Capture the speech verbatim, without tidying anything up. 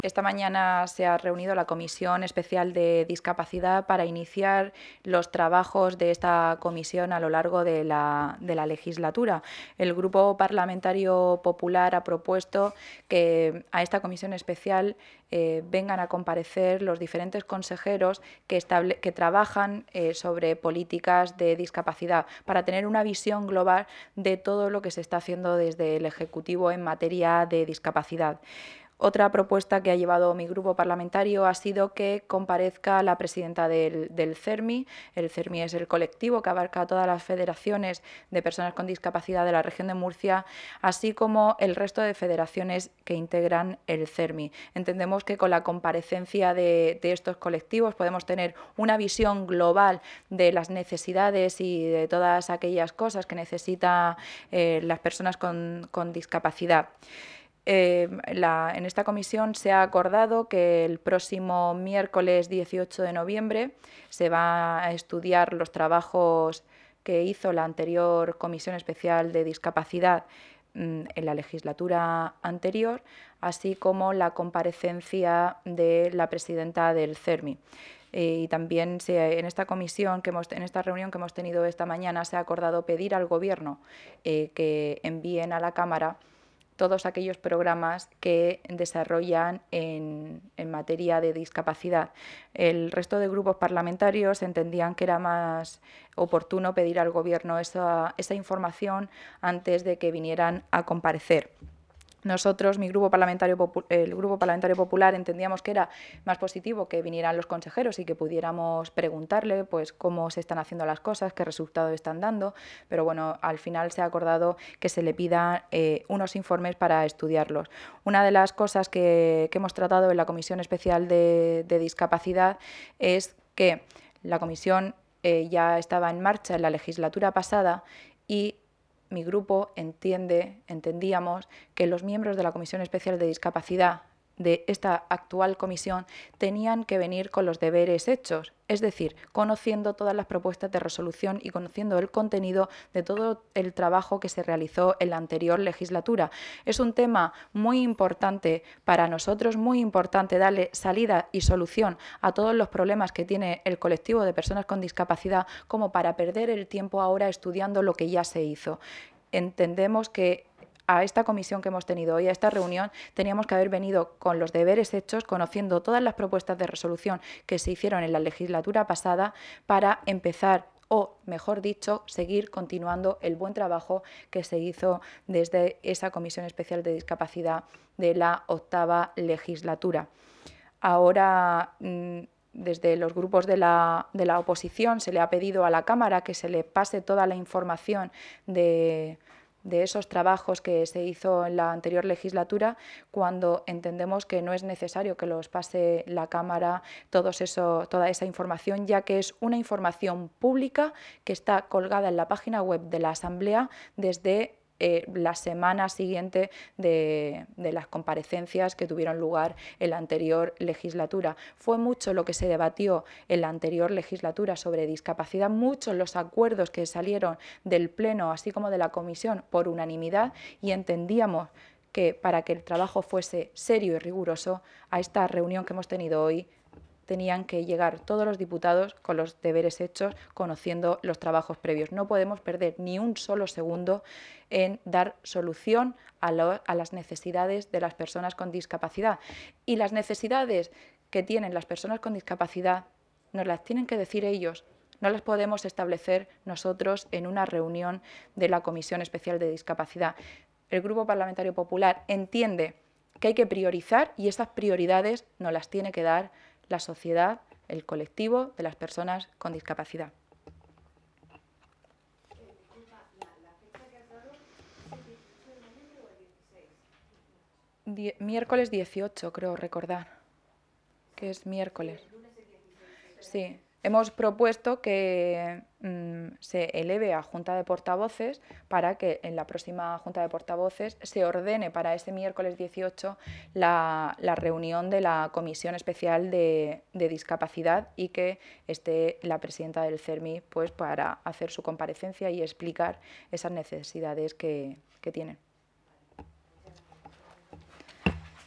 Esta mañana se ha reunido la Comisión Especial de Discapacidad para iniciar los trabajos de esta comisión a lo largo de la, de la legislatura. El Grupo Parlamentario Popular ha propuesto que a esta comisión especial eh, vengan a comparecer los diferentes consejeros que, estable, que trabajan eh, sobre políticas de discapacidad para tener una visión global de todo lo que se está haciendo desde el Ejecutivo en materia de discapacidad. Otra propuesta que ha llevado mi grupo parlamentario ha sido que comparezca la presidenta del, del CERMI. El CERMI es el colectivo que abarca a todas las federaciones de personas con discapacidad de la región de Murcia, así como el resto de federaciones que integran el CERMI. Entendemos que con la comparecencia de, de estos colectivos podemos tener una visión global de las necesidades y de todas aquellas cosas que necesitan eh, las personas con, con discapacidad. Eh, la, en esta comisión se ha acordado que el próximo miércoles dieciocho de noviembre se va a estudiar los trabajos que hizo la anterior Comisión Especial de Discapacidad mmm, en la legislatura anterior, así como la comparecencia de la presidenta del CERMI. Eh, y también se, en esta comisión, que hemos, en esta reunión que hemos tenido esta mañana, se ha acordado pedir al Gobierno eh, que envíen a la Cámara todos aquellos programas que desarrollan en, en materia de discapacidad. El resto de grupos parlamentarios entendían que era más oportuno pedir al Gobierno esa, esa información antes de que vinieran a comparecer. Nosotros, mi grupo parlamentario, el Grupo Parlamentario Popular, entendíamos que era más positivo que vinieran los consejeros y que pudiéramos preguntarle pues, cómo se están haciendo las cosas, qué resultados están dando, pero bueno, al final se ha acordado que se le pida eh, unos informes para estudiarlos. Una de las cosas que, que hemos tratado en la Comisión Especial de, de Discapacidad es que la comisión eh, ya estaba en marcha en la legislatura pasada y mi grupo entiende, entendíamos que los miembros de la Comisión Especial de Discapacidad de esta actual comisión tenían que venir con los deberes hechos, es decir, conociendo todas las propuestas de resolución y conociendo el contenido de todo el trabajo que se realizó en la anterior legislatura. Es un tema muy importante para nosotros, muy importante darle salida y solución a todos los problemas que tiene el colectivo de personas con discapacidad, como para perder el tiempo ahora estudiando lo que ya se hizo. Entendemos que a esta comisión que hemos tenido hoy, a esta reunión, teníamos que haber venido con los deberes hechos, conociendo todas las propuestas de resolución que se hicieron en la legislatura pasada para empezar, o mejor dicho, seguir continuando el buen trabajo que se hizo desde esa Comisión Especial de Discapacidad de la octava legislatura. Ahora, desde los grupos de la, de la oposición se le ha pedido a la Cámara que se le pase toda la información de... de esos trabajos que se hizo en la anterior legislatura, cuando entendemos que no es necesario que los pase la Cámara todos eso, toda esa información, ya que es una información pública que está colgada en la página web de la Asamblea desde Eh, la semana siguiente de, de las comparecencias que tuvieron lugar en la anterior legislatura. Fue mucho lo que se debatió en la anterior legislatura sobre discapacidad, muchos los acuerdos que salieron del Pleno, así como de la Comisión, por unanimidad, y entendíamos que para que el trabajo fuese serio y riguroso, a esta reunión que hemos tenido hoy tenían que llegar todos los diputados con los deberes hechos, conociendo los trabajos previos. No podemos perder ni un solo segundo en dar solución a, lo, a las necesidades de las personas con discapacidad. Y las necesidades que tienen las personas con discapacidad nos las tienen que decir ellos. No las podemos establecer nosotros en una reunión de la Comisión Especial de Discapacidad. El Grupo Parlamentario Popular entiende que hay que priorizar y esas prioridades nos las tiene que dar la sociedad, el colectivo de las personas con discapacidad. Die- miércoles dieciocho, creo recordar, que es miércoles. Sí, hemos propuesto que mmm, se eleve a Junta de Portavoces para que en la próxima Junta de Portavoces se ordene para ese miércoles dieciocho la, la reunión de la Comisión Especial de, de Discapacidad y que esté la presidenta del CERMI pues, para hacer su comparecencia y explicar esas necesidades que, que tienen.